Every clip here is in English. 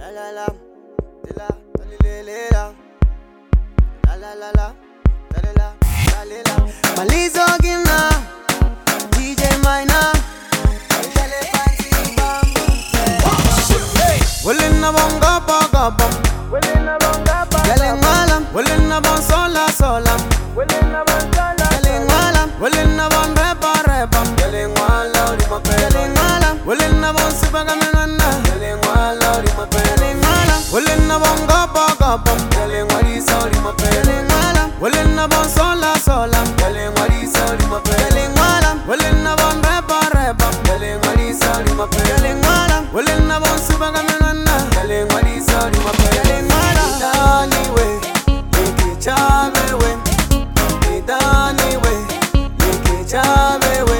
La la la, de la, la la la la, la la. Malizo Gina, DJ Minor, Dale Fancy Bamboo. Willin' bonga bonga bom, Willin' bonga bonga, Galing malam, Willin' bon sola sola, Willin' bon sola, Galing malam, Willin' bon reba reba, Galing malam, Rima pe, Galing malam, Willin' bon sibaga menana, Galing malam, Rima pe, Galing malam, Willin' bonga bonga bom, Galing wari sorry ma pe, Galing malam, Willin' bon sola sola, Galing wari sorry ma pe, Galing malam, Willin' bon reba reba, Galing wari sorry ma pe, Galing malam, Willin' bon sibaga menana, Galing wari sorry ma pe, Galing malam. Dani we, leke chave we, Dani we, leke chave we,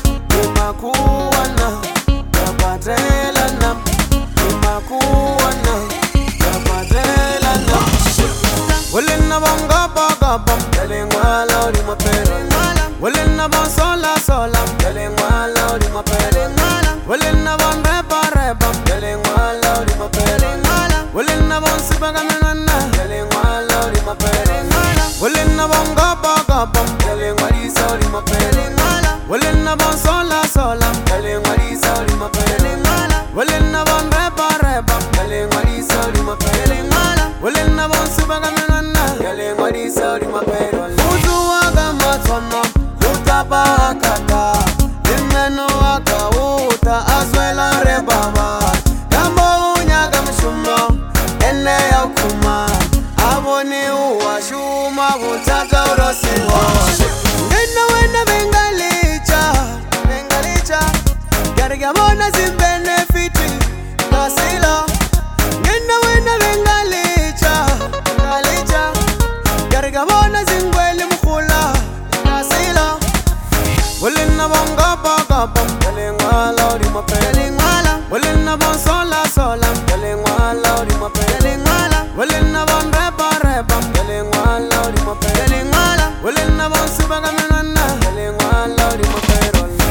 Imakuwana, Yapatrela nam, Imakuwana, Yapatrela nam. Willin' bonga bonga bom, Galing wala uri ma pe, Galing malam, Willin' bon sola sola, Galing wala uri ma pe, Galing malam, Willin' bon reba reba, Galing wala uri ma pe, Galing malam, Willin' bon sibaga menana, Galing wala uri ma pe, Galing malam, Willin' bonga bonga bom, Galing wari sorry ma pe, Galing malam, Willin' bon sola sola, Galing wari sorry ma pe, Galing malam, Willin' bon reba reba, Galing wari sorry ma pe, Galing malam, Willin' bon sibaga menana, Galing wari sorry ma pe. Utu waga matwana, utaba kata, imeno waka uta azwela rebaba, kambo unyaga mshumo, ene ya ukuma, aboni uwa shuma utata urosiwa. Ngena wena bengalicha, bengalicha, garigamona zimbenefiti, kasila. Ngena wena bengalicha, bengalicha, garigamona zingweli mkhula, kasila. Willin' bonga bonga bom, Galing wala uri ma pe, Galing malam, Willin' bon sola sola, Galing wala uri ma pe, Galing malam, Willin' bon reba reba, Galing wala uri ma pe, Galing malam, Willin' bon sibaga menana, Galing wala uri ma pe.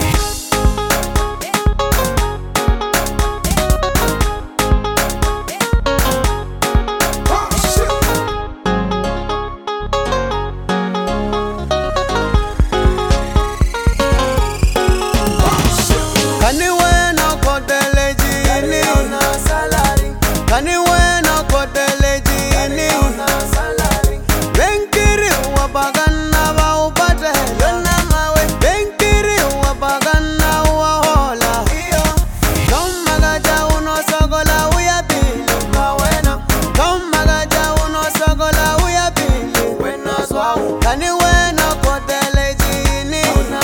Kaniwena kodele jini, benkiri wabagana wa upate, benkiri wabagana wa hola. Tomagaja uno sogola uyapili, tomagaja uno sogola uyapili. Kaniwena kodele jini,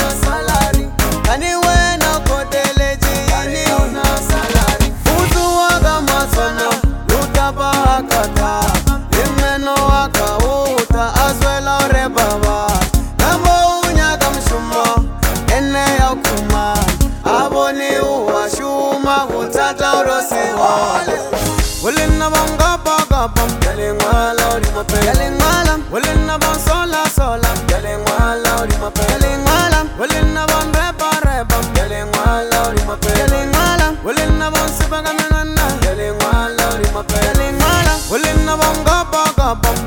kaniwena kodele jini, utu waga masona. Bakata, imeno waka uta azwela rebaba, kambo unyaga mshumo, ene ya ukuma, aboni uwa shuma utata urosiwa. Willin' bonga bonga bom, Galing wala uri ma pe, Galing malam, Willin' bon sola sola, Galing wala uri ma pe, Galing malam, Willin' bon reba reba, Galing wala uri ma pe, Galing malam, Willin' bon sibaga menana, Galing wala uri ma pe, Galing malam, Willin' bonga bonga bom,